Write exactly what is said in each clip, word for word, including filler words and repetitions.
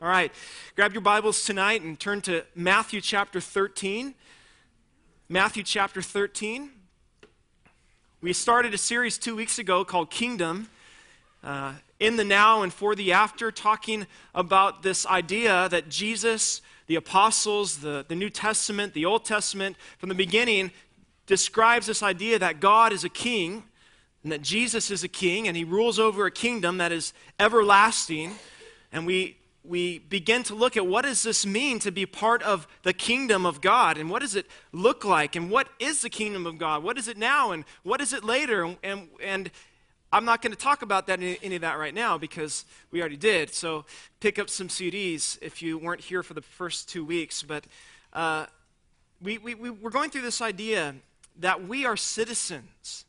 All right, grab your Bibles tonight and turn to Matthew chapter thirteen. Matthew chapter thirteen. We started a series two weeks ago called Kingdom, uh, in the now and for the after, talking about this idea that Jesus, the apostles, the, the New Testament, the Old Testament, from the beginning, describes this idea that God is a king, and that Jesus is a king, and he rules over a kingdom that is everlasting. And we we begin to look at what does this mean to be part of the kingdom of God, and what does it look like, and what is the kingdom of God? What is it now, and what is it later? And, and, and I'm not going to talk about that any, any of that right now because we already did. So pick up some C Ds if you weren't here for the first two weeks. But uh, we, we, we, we're going through this idea that we are citizens,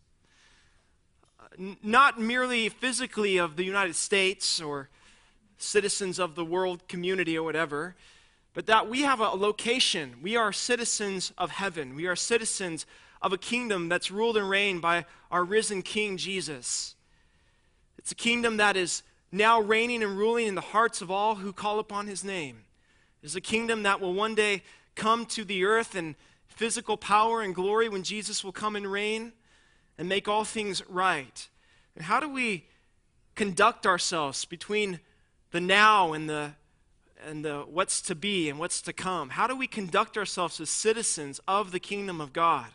n- not merely physically of the United States or citizens of the world community or whatever, but that we have a location. We are citizens of heaven. We are citizens of a kingdom that's ruled and reigned by our risen King Jesus. It's a kingdom that is now reigning and ruling in the hearts of all who call upon his name. It's a kingdom that will one day come to the earth in physical power and glory when Jesus will come and reign and make all things right. And how do we conduct ourselves between the now and the and the what's to be and what's to come? How do we conduct ourselves as citizens of the kingdom of God?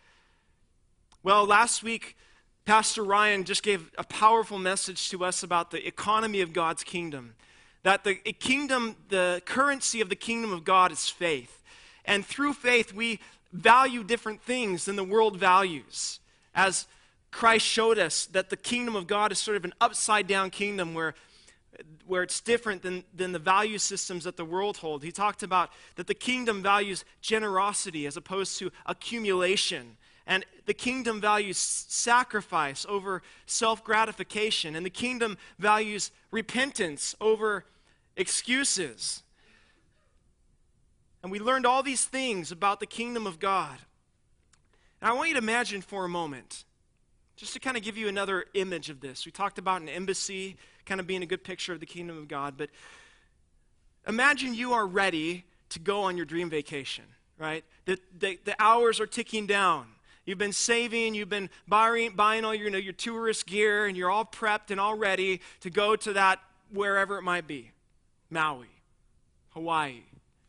Well, last week, Pastor Ryan just gave a powerful message to us about the economy of God's kingdom. That the kingdom, the currency of the kingdom of God is faith. And through faith, we value different things than the world values. As Christ showed us that the kingdom of God is sort of an upside-down kingdom where where it's different than, than the value systems that the world hold. He talked about that the kingdom values generosity as opposed to accumulation. And the kingdom values sacrifice over self-gratification. And the kingdom values repentance over excuses. And we learned all these things about the kingdom of God. And I want you to imagine for a moment, just to kind of give you another image of this. We talked about an embassy kind of being a good picture of the kingdom of God, but imagine you are ready to go on your dream vacation, right? The, the, the hours are ticking down. You've been saving, you've been buying, buying all your, you know, your tourist gear, and you're all prepped and all ready to go to that wherever it might be. Maui, Hawaii,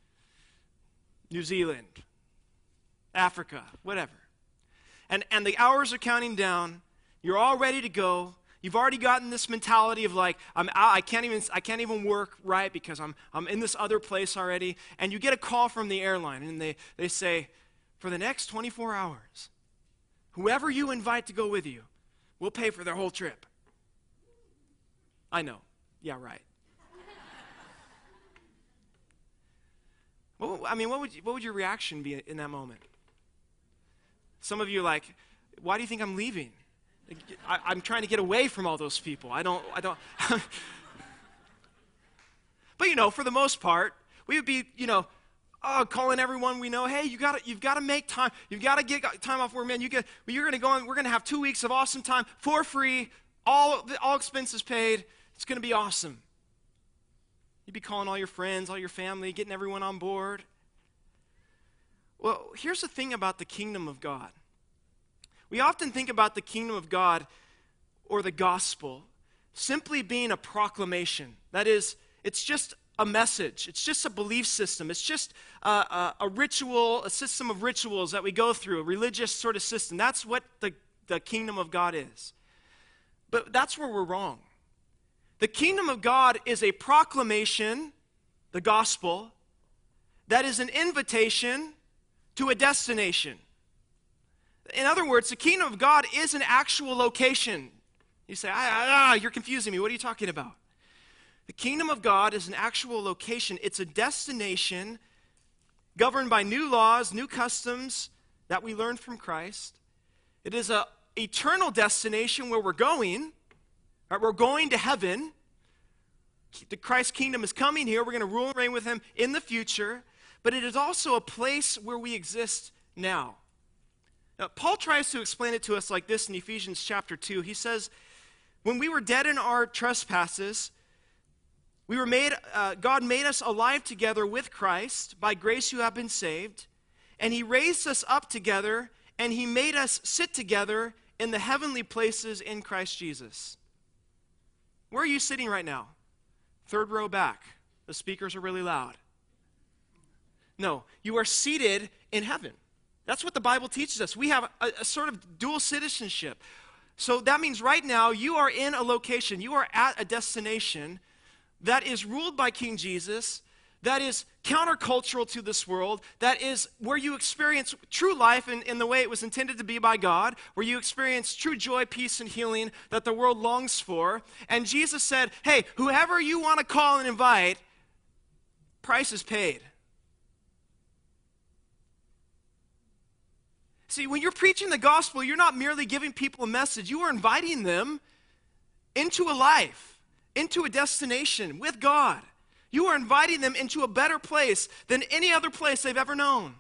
New Zealand, Africa, whatever. And, and the hours are counting down. You're all ready to go. You've already gotten this mentality of like, I'm out, I can't even I can't even work right because I'm I'm in this other place already. And you get a call from the airline, and they, they say, for the next twenty-four hours, whoever you invite to go with you, we'll pay for their whole trip. I know. Yeah, right. Well, I mean, what would you, what would your reaction be in that moment? Some of you are like, why do you think I'm leaving? I, I'm trying to get away from all those people. I don't, I don't. But, you know, for the most part, we would be, you know, oh, calling everyone we know, hey, you got you've got to make time. You've got to get time off work, man. You get, well, you're going to go on, we're going to have two weeks of awesome time for free, all, all expenses paid. It's going to be awesome. You'd be calling all your friends, all your family, getting everyone on board. Well, here's the thing about the kingdom of God. We often think about the kingdom of God or the gospel simply being a proclamation. That is, it's just a message. It's just a belief system. It's just a, a, a ritual, a system of rituals that we go through, a religious sort of system. That's what the, the kingdom of God is. But that's where we're wrong. The kingdom of God is a proclamation, the gospel, that is an invitation to a destination. In other words, the kingdom of God is an actual location. You say, ah, ah, you're confusing me. What are you talking about? The kingdom of God is an actual location. It's a destination governed by new laws, new customs that we learned from Christ. It is an eternal destination where we're going. Right? We're going to heaven. The Christ kingdom is coming here. We're going to rule and reign with him in the future. But it is also a place where we exist now. Now, Paul tries to explain it to us like this in Ephesians chapter two. He says, when we were dead in our trespasses, We were made, uh, God made us alive together with Christ. By grace you have been saved. And he raised us up together, and he made us sit together in the heavenly places in Christ Jesus. Where are you sitting right now? Third row back. The speakers are really loud. No, you are seated in heaven. That's what the Bible teaches us. We have a, a sort of dual citizenship. So that means right now you are in a location, you are at a destination that is ruled by King Jesus, that is countercultural to this world, that is where you experience true life in, in the way it was intended to be by God, where you experience true joy, peace, and healing that the world longs for. And Jesus said, hey, whoever you want to call and invite, price is paid. See, when you're preaching the gospel, you're not merely giving people a message. You are inviting them into a life, into a destination with God. You are inviting them into a better place than any other place they've ever known.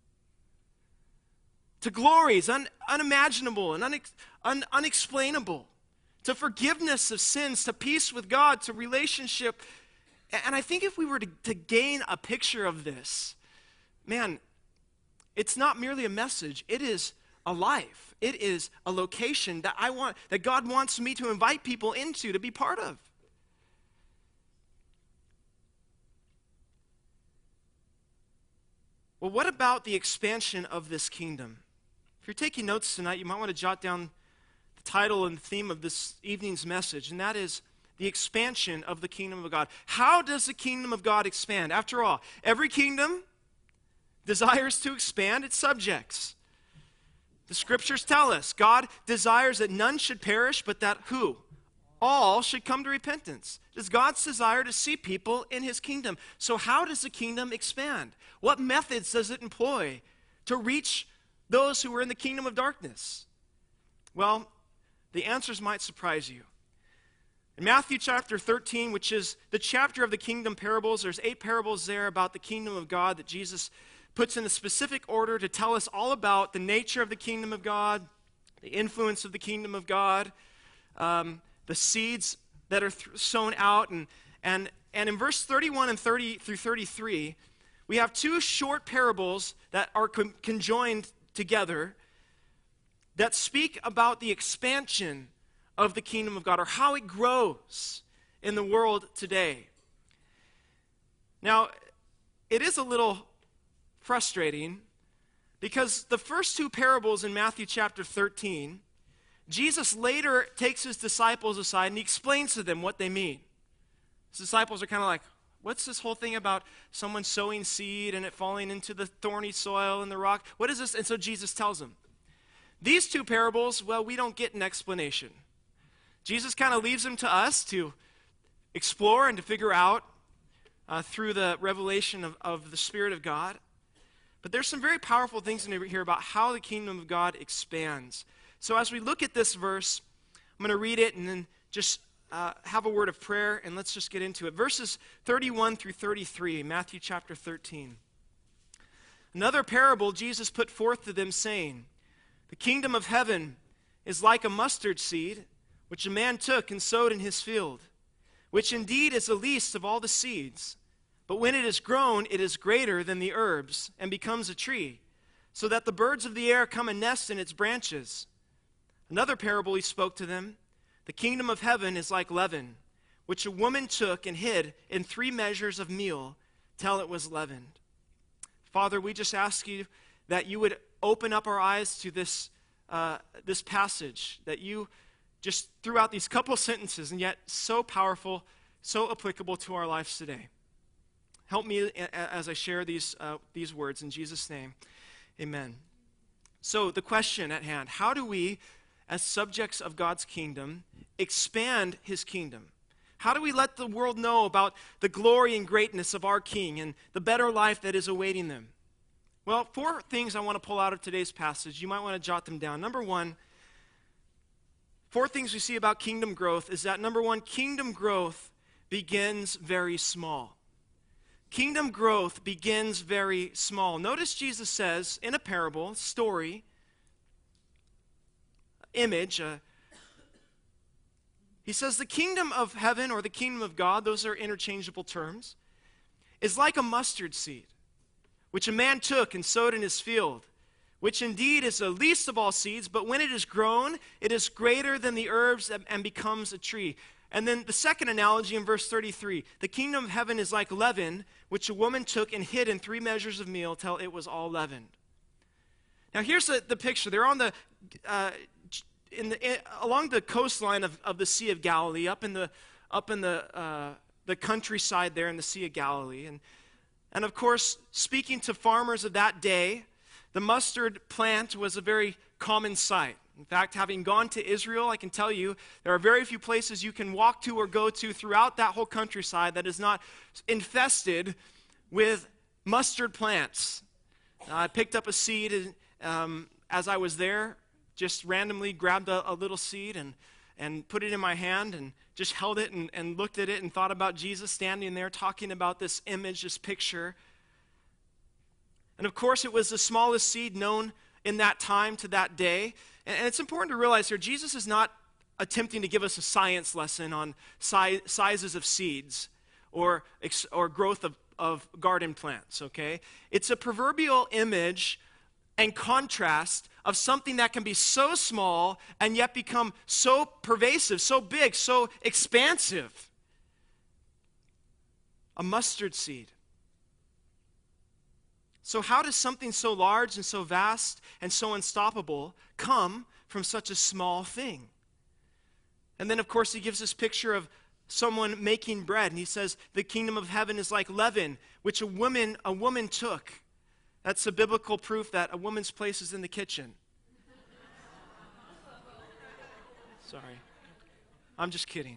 To glories un, unimaginable and unex, un, unexplainable. To forgiveness of sins, to peace with God, to relationship. And I think if we were to, to gain a picture of this, man, it's not merely a message, it is a life. It is a location that I want, that God wants me to invite people into to be part of. Well, what about the expansion of this kingdom? If you're taking notes tonight, you might want to jot down the title and the theme of this evening's message, and that is the expansion of the kingdom of God. How does the kingdom of God expand? After all, every kingdom desires to expand its subjects. The scriptures tell us God desires that none should perish, but that who? All should come to repentance. It is God's desire to see people in his kingdom. So how does the kingdom expand? What methods does it employ to reach those who are in the kingdom of darkness? Well, the answers might surprise you. In Matthew chapter thirteen, which is the chapter of the kingdom parables, there's eight parables there about the kingdom of God that Jesus puts in a specific order to tell us all about the nature of the kingdom of God, the influence of the kingdom of God, um, the seeds that are th- sown out. And, and, and in verse thirty-one and thirty through thirty-three, we have two short parables that are con- conjoined together that speak about the expansion of the kingdom of God, or how it grows in the world today. Now, it is a little frustrating because the first two parables in Matthew chapter thirteen, Jesus later takes his disciples aside and he explains to them what they mean. His disciples are kind of like, what's this whole thing about someone sowing seed and it falling into the thorny soil and the rock? What is this? And so Jesus tells them. These two parables, well, we don't get an explanation. Jesus kind of leaves them to us to explore and to figure out uh, through the revelation of, of the Spirit of God. But there's some very powerful things in here about how the kingdom of God expands. So as we look at this verse, I'm going to read it and then just uh, have a word of prayer, and let's just get into it. Verses thirty-one through thirty-three, Matthew chapter thirteen. Another parable Jesus put forth to them, saying, the kingdom of heaven is like a mustard seed, which a man took and sowed in his field, which indeed is the least of all the seeds. But when it is grown, it is greater than the herbs, and becomes a tree, so that the birds of the air come and nest in its branches. Another parable he spoke to them, the kingdom of heaven is like leaven, which a woman took and hid in three measures of meal till it was leavened. Father, we just ask you that you would open up our eyes to this, uh, this passage, that you just throughout these couple sentences, and yet so powerful, so applicable to our lives today. Help me as I share these, uh, these words in Jesus' name. Amen. So the question at hand, how do we, as subjects of God's kingdom, expand his kingdom? How do we let the world know about the glory and greatness of our King and the better life that is awaiting them? Well, four things I want to pull out of today's passage. You might want to jot them down. Number one, four things we see about kingdom growth is that, number one, kingdom growth begins very small. Kingdom growth begins very small. Notice Jesus says in a parable, story, image, uh, He says the kingdom of heaven or the kingdom of God, those are interchangeable terms, is like a mustard seed, which a man took and sowed in his field, which indeed is the least of all seeds, but when it is grown, it is greater than the herbs and becomes a tree. And then the second analogy in verse thirty-three, the kingdom of heaven is like leaven, which a woman took and hid in three measures of meal till it was all leavened. Now here's the, the picture. They're on the, uh, in the in, along the coastline of, of the Sea of Galilee, up in the, up in the, uh, the countryside there in the Sea of Galilee. And, and of course, speaking to farmers of that day, the mustard plant was a very common sight. In fact, having gone to Israel, I can tell you there are very few places you can walk to or go to throughout that whole countryside that is not infested with mustard plants. Uh, I picked up a seed um, as I was there, just randomly grabbed a, a little seed and, and put it in my hand and just held it and, and looked at it and thought about Jesus standing there talking about this image, this picture. And of course, it was the smallest seed known in that time to that day. And it's important to realize here, Jesus is not attempting to give us a science lesson on si- sizes of seeds or, ex- or growth of, of garden plants, okay? It's a proverbial image and contrast of something that can be so small and yet become so pervasive, so big, so expansive. A mustard seed. So how does something so large and so vast and so unstoppable come from such a small thing? And then, of course, he gives this picture of someone making bread, and he says the kingdom of heaven is like leaven, which a woman a woman took. That's a biblical proof that a woman's place is in the kitchen. Sorry. I'm just kidding.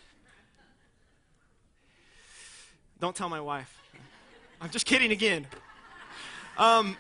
Don't tell my wife. I'm just kidding again. Um,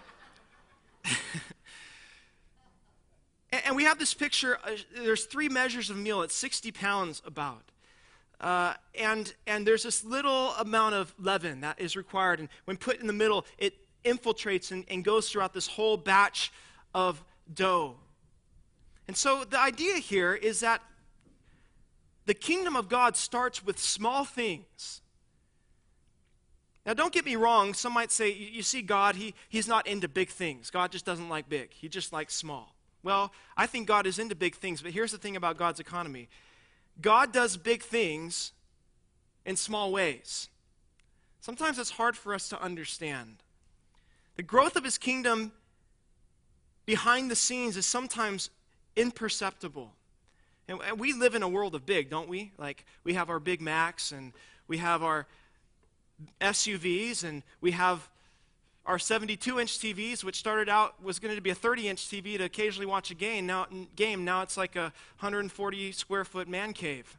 and we have this picture, uh, there's three measures of meal, it's sixty pounds about. Uh, and, and there's this little amount of leaven that is required, and when put in the middle, it infiltrates and, and goes throughout this whole batch of dough. And so the idea here is that the kingdom of God starts with small things. Now, don't get me wrong. Some might say, you see, God, he, he's not into big things. God just doesn't like big. He just likes small. Well, I think God is into big things, but here's the thing about God's economy. God does big things in small ways. Sometimes it's hard for us to understand. The growth of his kingdom behind the scenes is sometimes imperceptible. And we live in a world of big, don't we? Like, we have our Big Macs, and we have our S U Vs, and we have our seventy-two inch T Vs, which started out, was going to be a thirty inch T V to occasionally watch a game. Now, game. Now it's like a one hundred forty square foot man cave.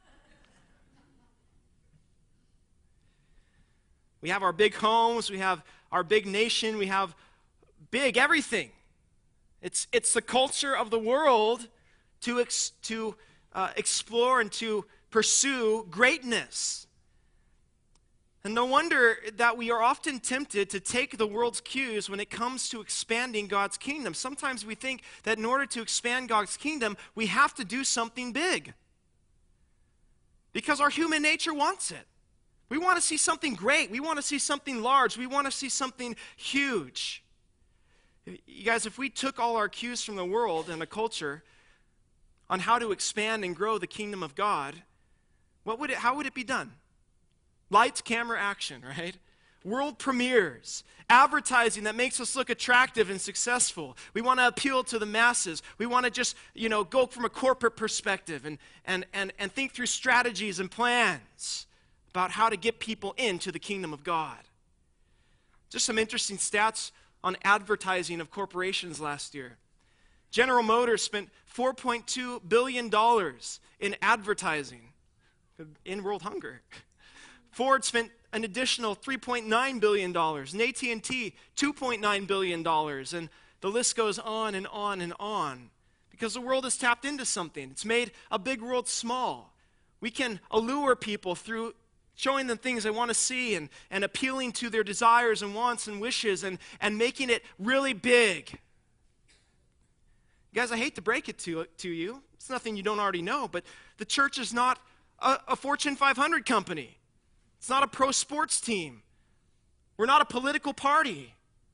We have our big homes, we have our big nation, we have big everything. It's, it's the culture of the world to, ex, to uh, explore and to pursue greatness. And no wonder that we are often tempted to take the world's cues when it comes to expanding God's kingdom. Sometimes we think that in order to expand God's kingdom, we have to do something big. Because our human nature wants it. We want to see something great. We want to see something large. We want to see something huge. You guys, if we took all our cues from the world and the culture on how to expand and grow the kingdom of God, what would it, how would it be done? Lights, camera, action, right? World premieres, advertising that makes us look attractive and successful. We want to appeal to the masses. We want to just, you know, go from a corporate perspective and, and, and, and think through strategies and plans about how to get people into the kingdom of God. Just some interesting stats on advertising of corporations last year. General Motors spent four point two billion dollars in advertising in world hunger. Ford spent an additional three point nine billion dollars, and A T and T two point nine billion dollars, and the list goes on and on and on. Because the world has tapped into something. It's made a big world small. We can allure people through showing them things they want to see and, and appealing to their desires and wants and wishes and, and making it really big. Guys, I hate to break it to, to you. It's nothing you don't already know, but the church is not a, a Fortune five hundred company. It's not a pro sports team. We're not a political party.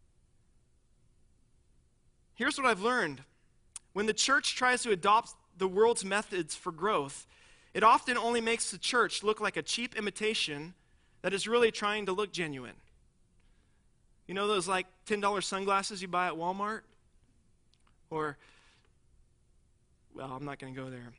Here's what I've learned. When the church tries to adopt the world's methods for growth, it often only makes the church look like a cheap imitation that is really trying to look genuine. You know those like ten dollar sunglasses you buy at Walmart? Or, well, I'm not going to go there.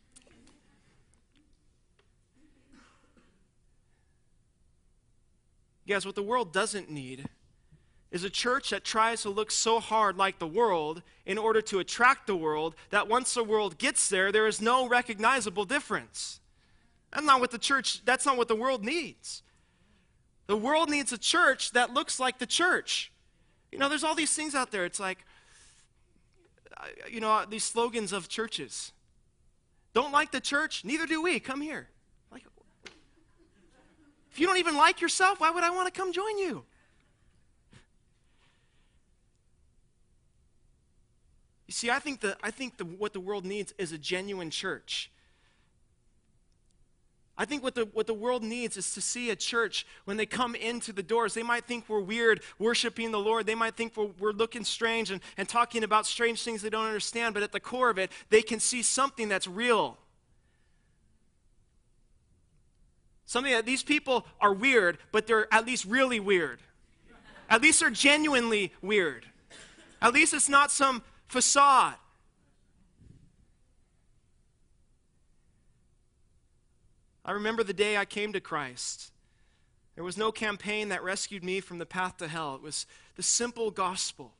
Guys, what the world doesn't need is a church that tries to look so hard like the world in order to attract the world that once the world gets there, there is no recognizable difference. That's not what the church, that's not what the world needs. The world needs a church that looks like the church. You know, there's all these things out there. It's like, you know, these slogans of churches. Don't like the church? Neither do we. Come here. Like, if you don't even like yourself, why would I want to come join you? You see, I think, the, I think the, what the world needs is a genuine church. I think what the, what the world needs is to see a church, when they come into the doors, they might think we're weird worshiping the Lord. They might think we're, we're looking strange and, and talking about strange things they don't understand, but at the core of it, they can see something that's real. Something that these people are weird, but they're at least really weird. At least they're genuinely weird. At least it's not some facade. I remember the day I came to Christ. There was no campaign that rescued me from the path to hell. It was the simple gospel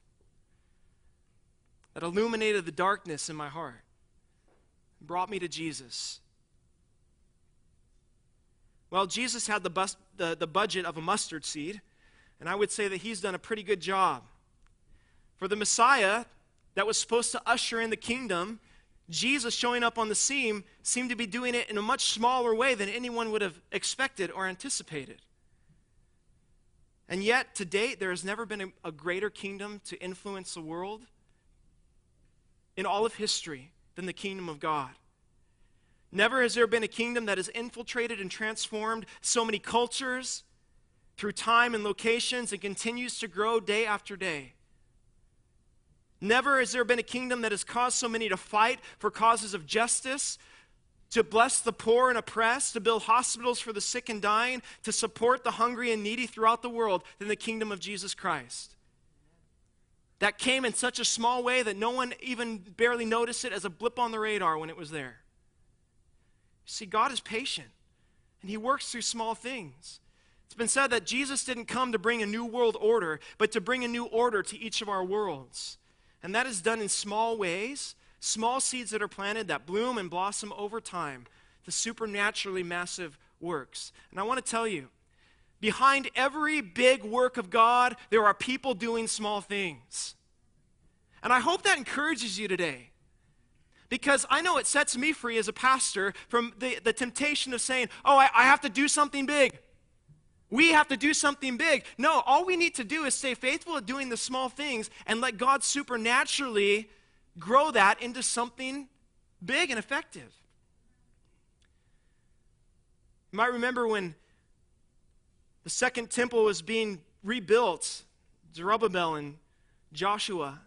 that illuminated the darkness in my heart and brought me to Jesus. Well, Jesus had the, bus, the, the budget of a mustard seed, and I would say that he's done a pretty good job. For the Messiah that was supposed to usher in the kingdom, Jesus showing up on the scene seemed to be doing it in a much smaller way than anyone would have expected or anticipated. And yet, to date, there has never been a, a greater kingdom to influence the world in all of history than the kingdom of God. Never has there been a kingdom that has infiltrated and transformed so many cultures through time and locations and continues to grow day after day. Never has there been a kingdom that has caused so many to fight for causes of justice, to bless the poor and oppressed, to build hospitals for the sick and dying, to support the hungry and needy throughout the world than the kingdom of Jesus Christ. That came in such a small way that no one even barely noticed it as a blip on the radar when it was there. See, God is patient, and he works through small things. It's been said that Jesus didn't come to bring a new world order, but to bring a new order to each of our worlds. And that is done in small ways, small seeds that are planted that bloom and blossom over time, the supernaturally massive works. And I want to tell you, behind every big work of God, there are people doing small things. And I hope that encourages you today. Because I know it sets me free as a pastor from the, the temptation of saying, oh, I, I have to do something big. We have to do something big. No, all we need to do is stay faithful at doing the small things and let God supernaturally grow that into something big and effective. You might remember when the second temple was being rebuilt, Zerubbabel and Joshua.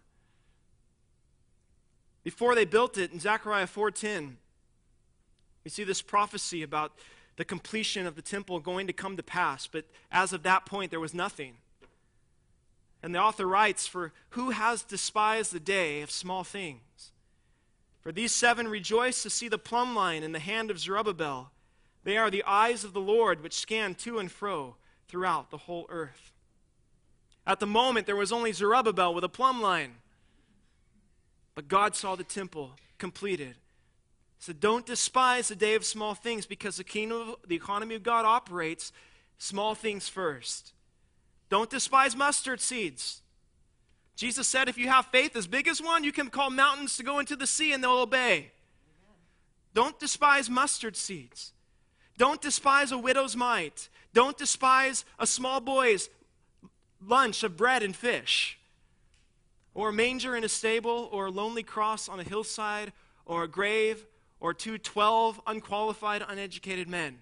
Before they built it, in Zechariah four ten, we see this prophecy about the completion of the temple going to come to pass. But as of that point, there was nothing. And the author writes, for who has despised the day of small things? For these seven rejoice to see the plumb line in the hand of Zerubbabel. They are the eyes of the Lord which scan to and fro throughout the whole earth. At the moment, there was only Zerubbabel with a plumb line. But God saw the temple completed. So don't despise the day of small things, because the kingdom, of, the economy of God operates small things first. Don't despise mustard seeds. Jesus said if you have faith as big as one, you can call mountains to go into the sea and they'll obey. Amen. Don't despise mustard seeds. Don't despise a widow's mite. Don't despise a small boy's lunch of bread and fish, or a manger in a stable, or a lonely cross on a hillside, or a grave or to twelve unqualified, uneducated men.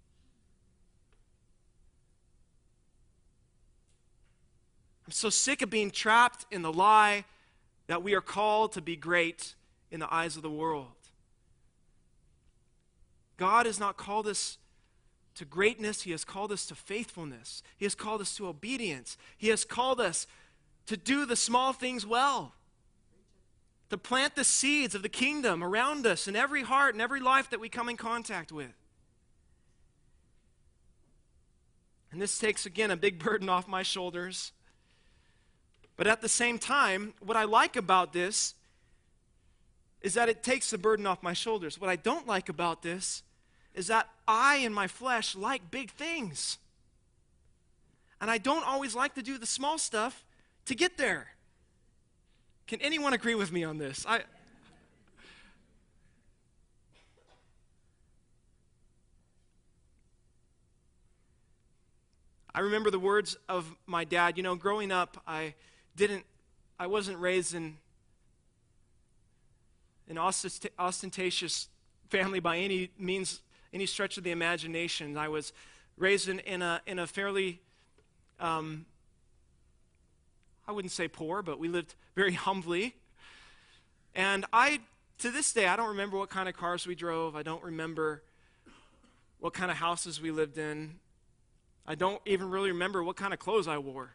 I'm so sick of being trapped in the lie that we are called to be great in the eyes of the world. God has not called us to greatness. He has called us to faithfulness. He has called us to obedience. He has called us to do the small things well, to plant the seeds of the kingdom around us in every heart and every life that we come in contact with. And this takes, again, a big burden off my shoulders. But at the same time, what I like about this is that it takes the burden off my shoulders. What I don't like about this is that I, in my flesh, like big things. And I don't always like to do the small stuff to get there. Can anyone agree with me on this? I, I remember the words of my dad. You know, growing up, I didn't, I wasn't raised in an ostent- ostentatious family by any means, any stretch of the imagination. I was raised in, in a in a fairly, um, I wouldn't say poor, but we lived very humbly. And I, to this day, I don't remember what kind of cars we drove. I don't remember what kind of houses we lived in. I don't even really remember what kind of clothes I wore.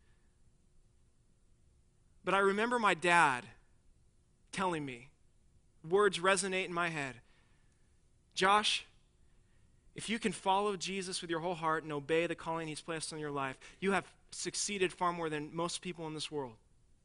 But I remember my dad telling me, words resonate in my head. Josh, if you can follow Jesus with your whole heart and obey the calling he's placed on your life, you have succeeded far more than most people in this world.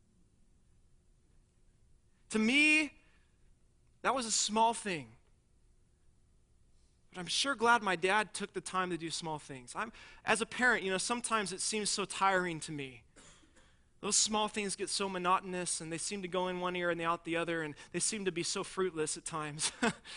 To me, that was a small thing. But I'm sure glad my dad took the time to do small things. I'm, as a parent, you know, sometimes it seems so tiring to me. Those small things get so monotonous, and they seem to go in one ear and out the other, and they seem to be so fruitless at times.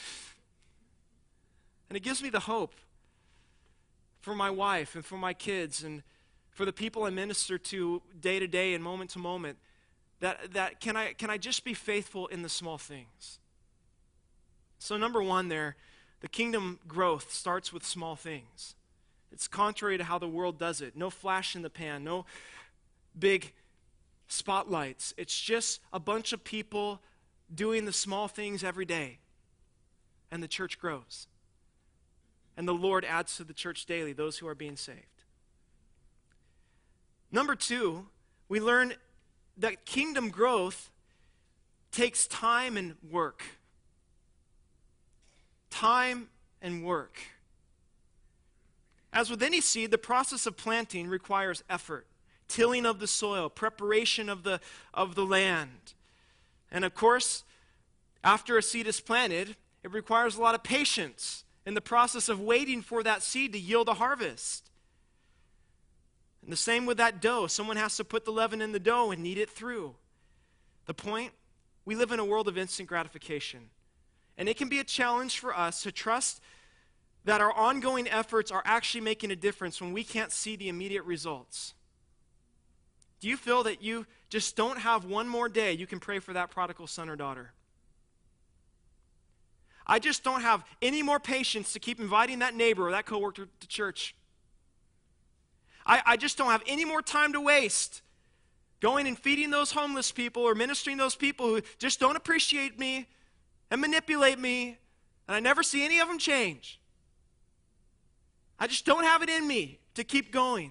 And it gives me the hope for my wife and for my kids and for the people I minister to day to day and moment to moment, that, that can I, can I just be faithful in the small things? So number one there, the kingdom growth starts with small things. It's contrary to how the world does it. No flash in the pan, no big spotlights. It's just a bunch of people doing the small things every day. And the church grows. And the Lord adds to the church daily those who are being saved. Number two, we learn that kingdom growth takes time and work. Time and work. As with any seed, the process of planting requires effort. Tilling of the soil, preparation of the, of the land. And of course, after a seed is planted, it requires a lot of patience in the process of waiting for that seed to yield a harvest. And the same with that dough. Someone has to put the leaven in the dough and knead it through. The point, we live in a world of instant gratification. And it can be a challenge for us to trust that our ongoing efforts are actually making a difference when we can't see the immediate results. Do you feel that you just don't have one more day you can pray for that prodigal son or daughter? I just don't have any more patience to keep inviting that neighbor or that coworker to church. I, I just don't have any more time to waste going and feeding those homeless people or ministering to those people who just don't appreciate me and manipulate me, and I never see any of them change. I just don't have it in me to keep going.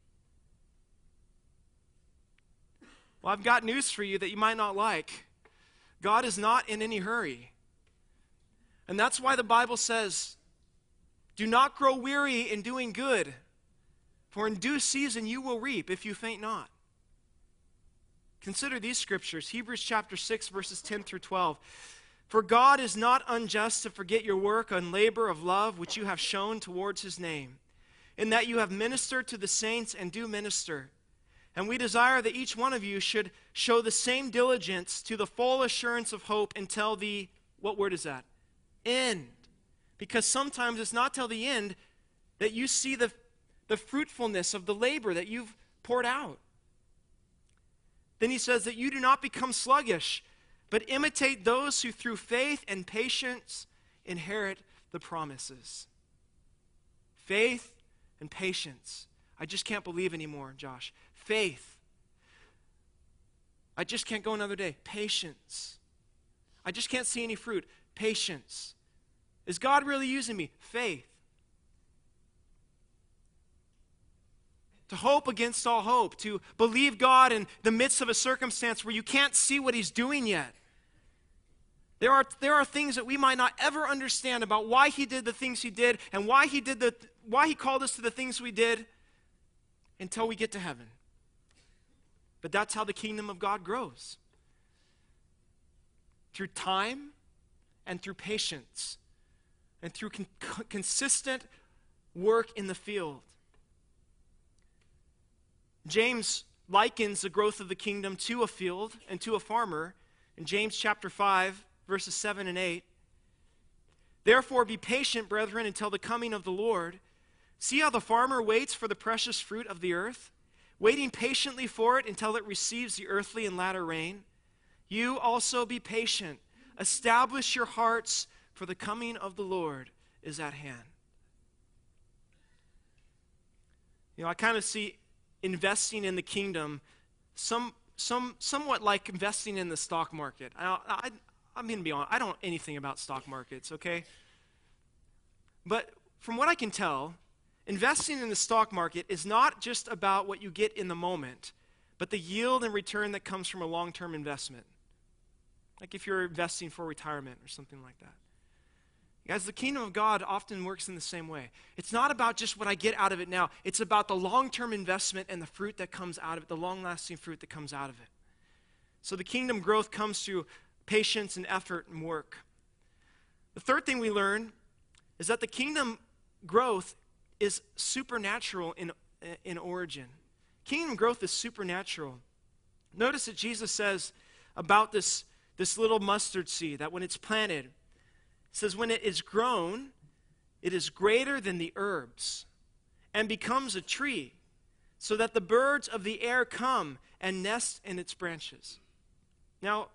Well, I've got news for you that you might not like. God is not in any hurry. And that's why the Bible says, do not grow weary in doing good, for in due season you will reap if you faint not. Consider these scriptures, Hebrews chapter six, verses ten through twelve. For God is not unjust to forget your work and labor of love which you have shown towards his name, in that you have ministered to the saints and do minister. And we desire that each one of you should show the same diligence to the full assurance of hope until the, what word is that? End. Because sometimes it's not till the end that you see the, the fruitfulness of the labor that you've poured out. Then he says that you do not become sluggish, but imitate those who through faith and patience inherit the promises. Faith and patience. I just can't believe anymore, Josh. Faith. I just can't go another day. Patience. I just can't see any fruit. Patience. Is God really using me? Faith. To hope against all hope. To believe God in the midst of a circumstance where you can't see what he's doing yet. There are, there are things that we might not ever understand about why he did the things he did and why he did the why he called us to the things we did until we get to heaven. But that's how the kingdom of God grows. Through time and through patience and through con- consistent work in the field. James likens the growth of the kingdom to a field and to a farmer in James chapter five, verses seven and eight. Therefore be patient, brethren, until the coming of the Lord. See how the farmer waits for the precious fruit of the earth, waiting patiently for it until it receives the earthly and latter rain. You also be patient. Establish your hearts, for the coming of the Lord is at hand. You know, I kind of see investing in the kingdom some, some, somewhat like investing in the stock market. I, I, I'm going to be honest, I don't know anything about stock markets, okay? But from what I can tell, investing in the stock market is not just about what you get in the moment, but the yield and return that comes from a long-term investment. Like if you're investing for retirement or something like that. Guys, the kingdom of God often works in the same way. It's not about just what I get out of it now. It's about the long-term investment and the fruit that comes out of it, the long-lasting fruit that comes out of it. So the kingdom growth comes through patience and effort and work. The third thing we learn is that the kingdom growth is supernatural in, in origin. Kingdom growth is supernatural. Notice that Jesus says about this, this little mustard seed, that when it's planted, it says when it is grown, it is greater than the herbs and becomes a tree, so that the birds of the air come and nest in its branches. Now,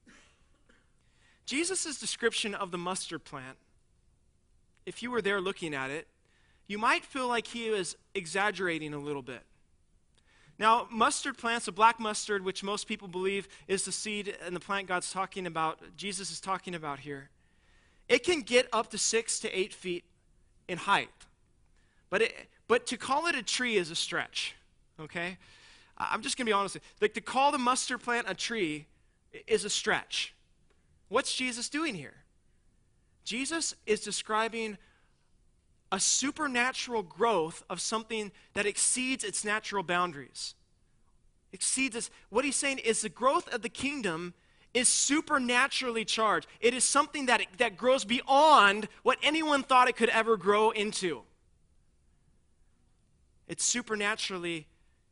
Jesus' description of the mustard plant, if you were there looking at it, you might feel like he was exaggerating a little bit. Now, mustard plants, a black mustard, which most people believe is the seed and the plant God's talking about, Jesus is talking about here, it can get up to six to eight feet in height. But it, but to call it a tree is a stretch, okay? I'm just going to be honest. Like to call the mustard plant a tree is a stretch. What's Jesus doing here? Jesus is describing a supernatural growth of something that exceeds its natural boundaries. Exceeds its, what he's saying is the growth of the kingdom is supernaturally charged. It is something that, that grows beyond what anyone thought it could ever grow into. It's supernaturally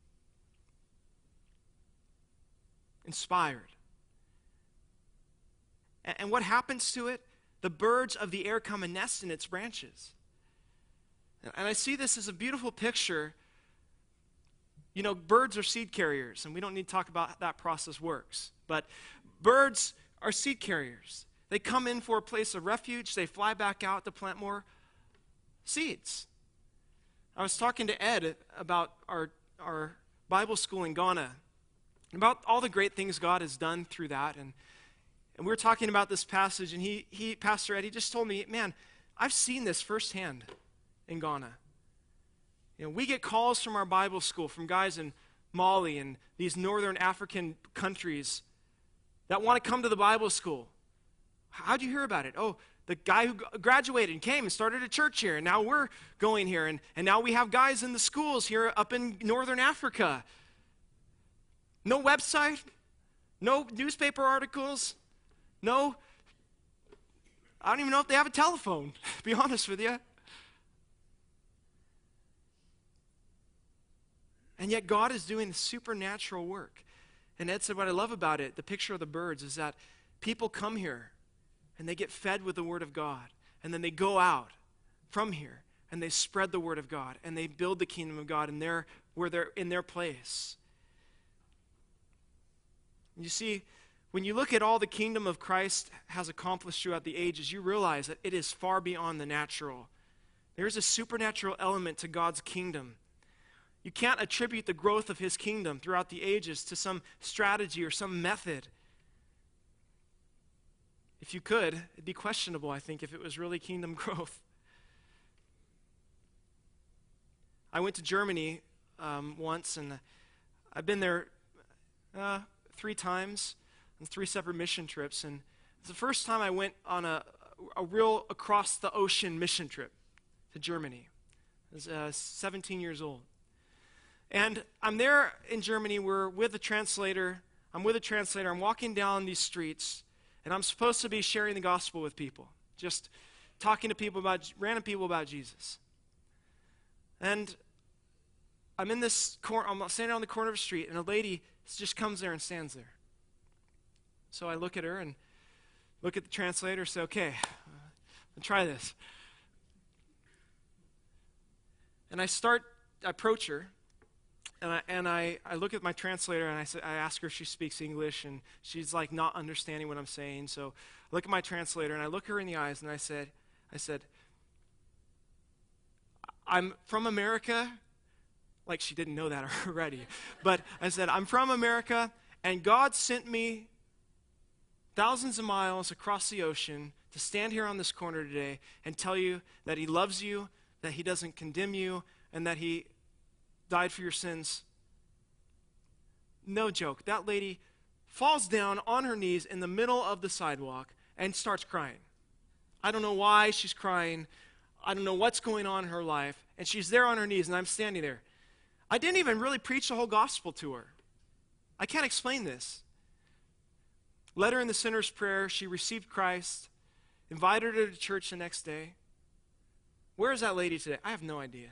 inspired. And, and what happens to it? The birds of the air come and nest in its branches. And I see this as a beautiful picture. You know, birds are seed carriers, and we don't need to talk about how that process works. But birds are seed carriers. They come in for a place of refuge. They fly back out to plant more seeds. I was talking to Ed about our, our Bible school in Ghana, about all the great things God has done through that. And, and we were talking about this passage, and he, he, Pastor Ed, he just told me, man, I've seen this firsthand in Ghana. You know, we get calls from our Bible school from guys in Mali and these northern African countries that want to come to the Bible school. How'd you hear about it? Oh, the guy who graduated and came and started a church here, and now we're going here, and, and now we have guys in the schools here up in northern Africa. No website, no newspaper articles, no, I don't even know if they have a telephone, to be honest with you. And yet God is doing supernatural work. And Ed said, what I love about it, the picture of the birds, is that people come here and they get fed with the Word of God. And then they go out from here and they spread the Word of God. And they build the kingdom of God in their, where they're in their place. You see, when you look at all the kingdom of Christ has accomplished throughout the ages, you realize that it is far beyond the natural. There's a supernatural element to God's kingdom. You can't attribute the growth of his kingdom throughout the ages to some strategy or some method. If you could, it'd be questionable, I think, if it was really kingdom growth. I went to Germany um, once, and I've been there uh, three times on three separate mission trips. And it's the first time I went on a, a real across-the-ocean mission trip to Germany. I was uh, seventeen years old. And I'm there in Germany. We're with a translator. I'm with a translator. I'm walking down these streets, and I'm supposed to be sharing the gospel with people, just talking to people about, random people about Jesus. And I'm in this corner, I'm standing on the corner of a street, and a lady just comes there and stands there. So I look at her and look at the translator and say, okay, I'll try this. And I start, I approach her, and I and I, I look at my translator, and I say, I ask her if she speaks English, and she's like not understanding what I'm saying. So I look at my translator, and I look her in the eyes, and I said, I said, I'm from America. Like she didn't know that already. But I said, I'm from America, and God sent me thousands of miles across the ocean to stand here on this corner today and tell you that he loves you, that he doesn't condemn you, and that he died for your sins. No joke. That lady falls down on her knees in the middle of the sidewalk and starts crying. I don't know why she's crying. I don't know what's going on in her life. And she's there on her knees, and I'm standing there. I didn't even really preach the whole gospel to her. I can't explain this. Led her in the sinner's prayer. She received Christ. Invited her to church the next day. Where is that lady today? I have no idea.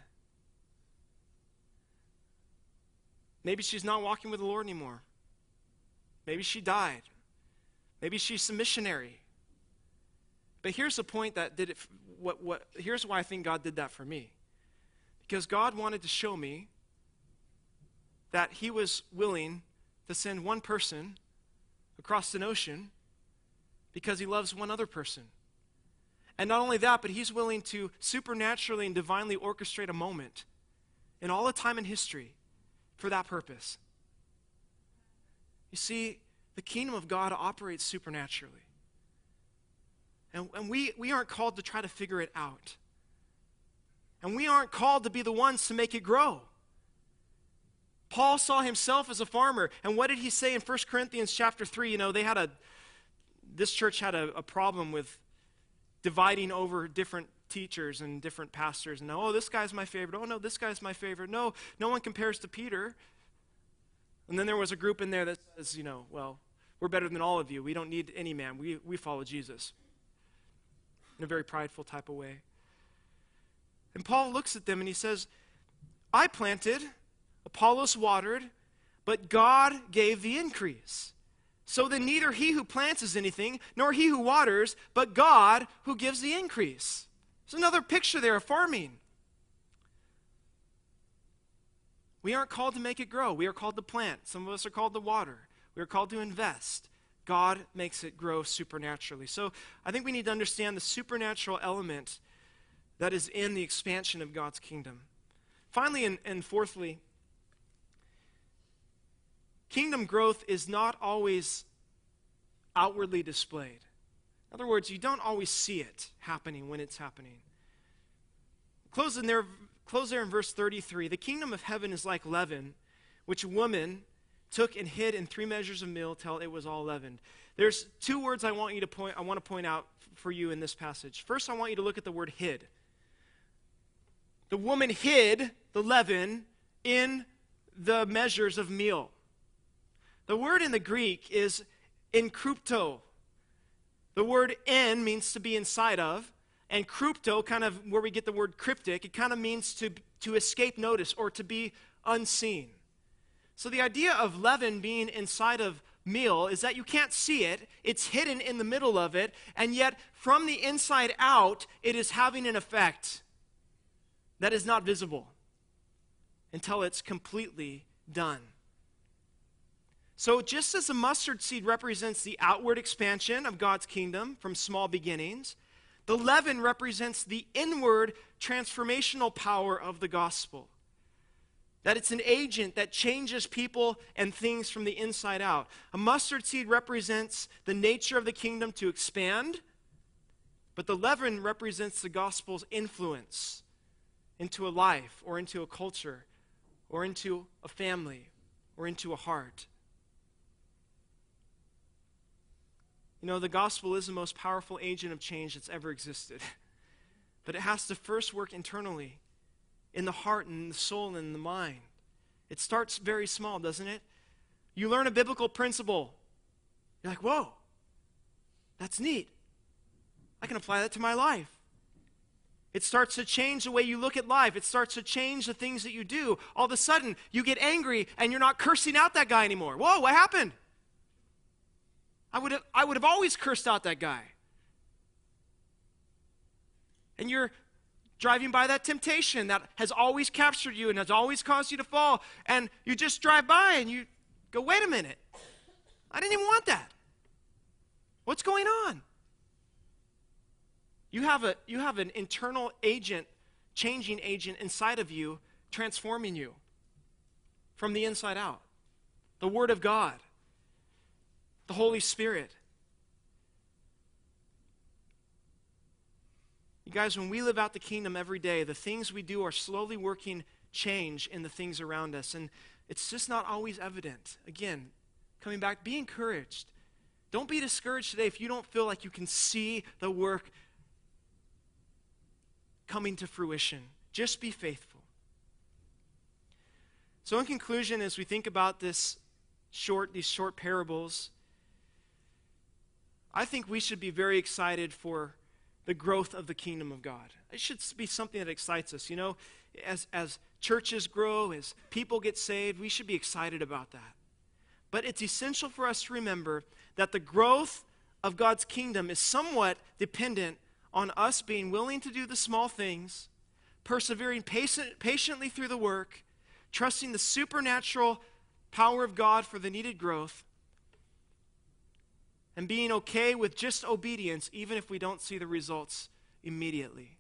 Maybe she's not walking with the Lord anymore. Maybe she died. Maybe she's a missionary. But here's the point that did it. What, what, here's why I think God did that for me. Because God wanted to show me that he was willing to send one person across an ocean because he loves one other person. And not only that, but he's willing to supernaturally and divinely orchestrate a moment in all the time in history for that purpose. You see, the kingdom of God operates supernaturally. And, and we, we aren't called to try to figure it out. And we aren't called to be the ones to make it grow. Paul saw himself as a farmer. And what did he say in First Corinthians chapter three? You know, they had a, this church had a, a problem with dividing over different teachers and different pastors. And oh, this guy's my favorite. Oh, no, this guy's my favorite. No, no one compares to Peter. And then there was a group in there that says, you know, well, we're better than all of you. We don't need any man. We, we follow Jesus. In a very prideful type of way. And Paul looks at them and he says, I planted, Apollos watered, but God gave the increase. So then neither he who plants is anything, nor he who waters, but God who gives the increase. There's another picture there of farming. We aren't called to make it grow. We are called to plant. Some of us are called to water. We are called to invest. God makes it grow supernaturally. So I think we need to understand the supernatural element that is in the expansion of God's kingdom. Finally, and, and fourthly, kingdom growth is not always outwardly displayed. In other words, you don't always see it happening when it's happening. Close in there, close there in verse thirty-three. The kingdom of heaven is like leaven, which a woman took and hid in three measures of meal till it was all leavened. There's two words I want you to point I want to point out for you in this passage. First, I want you to look at the word hid. The woman hid the leaven in the measures of meal. The word in the Greek is enkrypto. The word en means to be inside of, and krypto, kind of where we get the word cryptic, it kind of means to, to escape notice or to be unseen. So the idea of leaven being inside of meal is that you can't see it, it's hidden in the middle of it, and yet from the inside out, it is having an effect that is not visible until it's completely done. So just as a mustard seed represents the outward expansion of God's kingdom from small beginnings, the leaven represents the inward transformational power of the gospel. That it's an agent that changes people and things from the inside out. A mustard seed represents the nature of the kingdom to expand, but the leaven represents the gospel's influence into a life or into a culture or into a family or into a heart. You know, the gospel is the most powerful agent of change that's ever existed. But it has to first work internally, in the heart and the soul and the mind. It starts very small, doesn't it? You learn a biblical principle. You're like, whoa, that's neat. I can apply that to my life. It starts to change the way you look at life. It starts to change the things that you do. All of a sudden, you get angry and you're not cursing out that guy anymore. Whoa, what happened? I would have, I would have always cursed out that guy. And you're driving by that temptation that has always captured you and has always caused you to fall. And you just drive by and you go, wait a minute. I didn't even want that. What's going on? You have a you have an internal agent, changing agent inside of you, transforming you from the inside out. The Word of God. The Holy Spirit. You guys, when we live out the kingdom every day, the things we do are slowly working change in the things around us. And it's just not always evident. Again, coming back, be encouraged. Don't be discouraged today if you don't feel like you can see the work coming to fruition. Just be faithful. So in conclusion, as we think about this short, these short parables, I think we should be very excited for the growth of the kingdom of God. It should be something that excites us. You know, as, as churches grow, as people get saved, we should be excited about that. But it's essential for us to remember that the growth of God's kingdom is somewhat dependent on us being willing to do the small things, persevering patient, patiently through the work, trusting the supernatural power of God for the needed growth, and being okay with just obedience, even if we don't see the results immediately.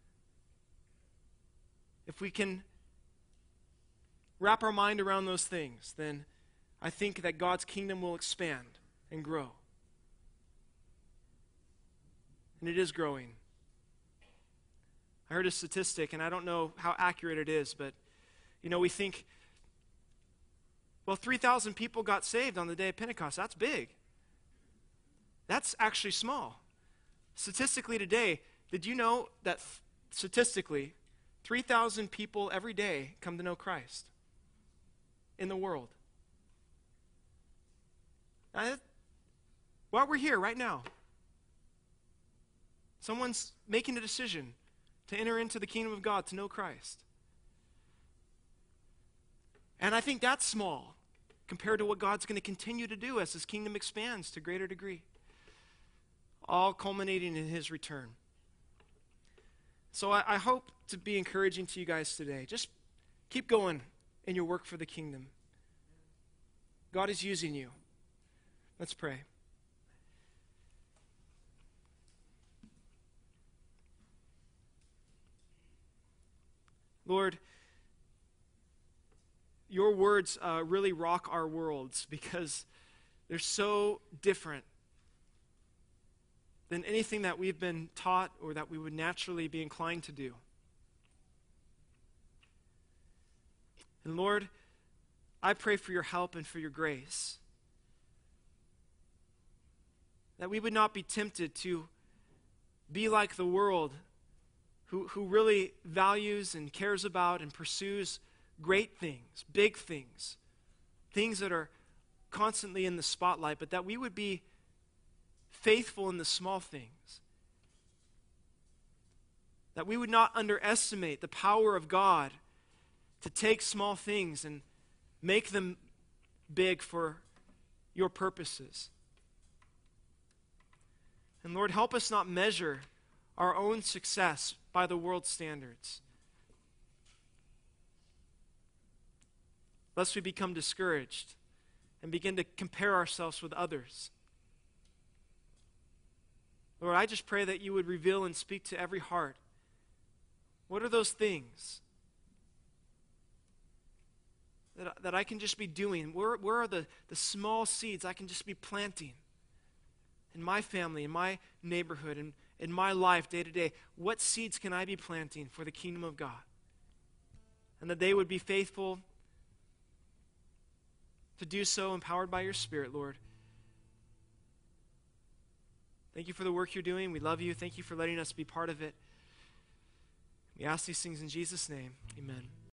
If we can wrap our mind around those things, then I think that God's kingdom will expand and grow. And it is growing. I heard a statistic, and I don't know how accurate it is, but, you know, we think, well, three thousand people got saved on the day of Pentecost. That's big. That's actually small. Statistically today, did you know that th- statistically, three thousand people every day come to know Christ in the world? Now, while we're here right now, someone's making a decision to enter into the kingdom of God, to know Christ. And I think that's small compared to what God's going to continue to do as his kingdom expands to greater degree, all culminating in his return. So I, I hope to be encouraging to you guys today. Just keep going in your work for the kingdom. God is using you. Let's pray. Lord, your words uh, really rock our worlds because they're so different than anything that we've been taught or that we would naturally be inclined to do. And Lord, I pray for your help and for your grace, that we would not be tempted to be like the world who, who really values and cares about and pursues great things, big things, things that are constantly in the spotlight, but that we would be faithful in the small things. That we would not underestimate the power of God to take small things and make them big for your purposes. And Lord, help us not measure our own success by the world's standards, lest we become discouraged and begin to compare ourselves with others. Lord, I just pray that you would reveal and speak to every heart. What are those things that, that I can just be doing? Where, where are the, the small seeds I can just be planting in my family, in my neighborhood, in, in my life day to day? What seeds can I be planting for the kingdom of God? And that they would be faithful to do so, empowered by your Spirit, Lord. Thank you for the work you're doing. We love you. Thank you for letting us be part of it. We ask these things in Jesus' name. Amen.